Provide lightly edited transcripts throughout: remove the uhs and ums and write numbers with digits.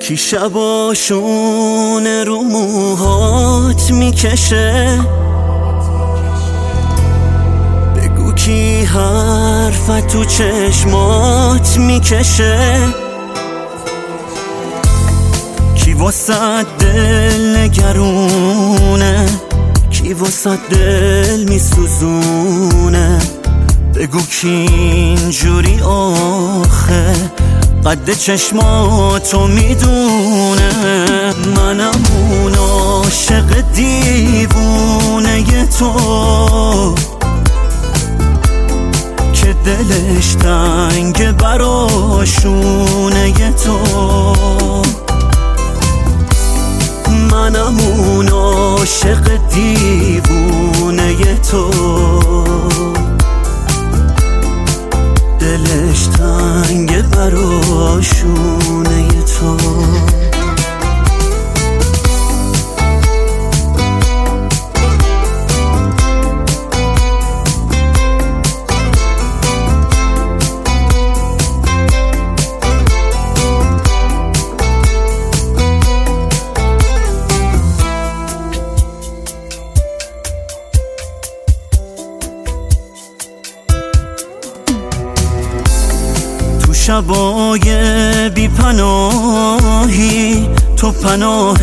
کی شباشون رو موهات میکشه، بگو کی حرفت تو چشمات میکشه، کی واسه دل نگرونه، کی واسه دل میسوزونه، بگو کی اینجوری آخه قد چشماتو میدونه. منم اون عاشق دیوونه تو که دلش تنگ براشونه تو. منم اون عاشق دیوونه تو، دلش تنگ براشونه تو. شبای بی پناهی تو پناه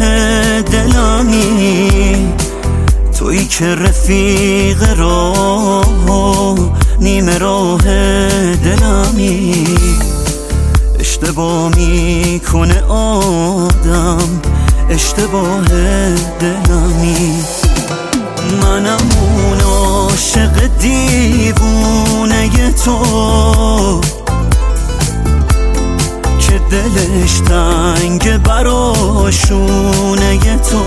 دلمی، تویی که رفیق راه نیمه راه دلمی. اشتباه میکنه آدم، اشتباه دلمی. منم اون عاشق دیوونه تو که دلش تنگ براشونه تو.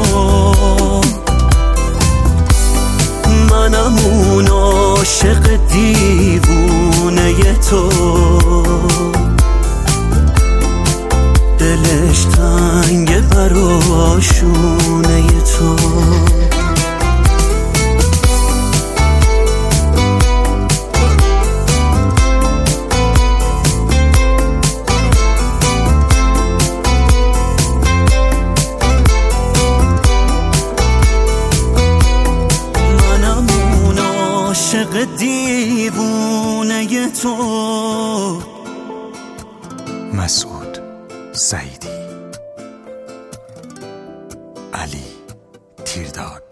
منم اون عاشق دیوونه تو، دلش تنگ براشونه تو. عاشق دیوونه تو. مسعود سعیدی، علی تیرداد.